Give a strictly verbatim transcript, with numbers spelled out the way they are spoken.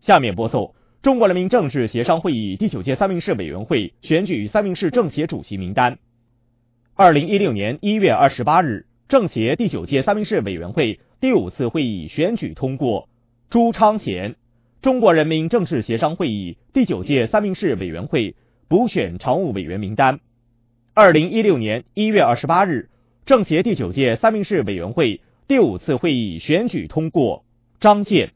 下面播送中国人民政治协商会议第九届三明市委员会选举三明市政协主席名单。二零一六年一月二十八日，政协第九届三明市委员会第五次会议选举通过朱昌贤，中国人民政治协商会议第九届三明市委员会补选常务委员名单。二零一六年一月二十八日，政协第九届三明市委员会第五次会议选举通过张健。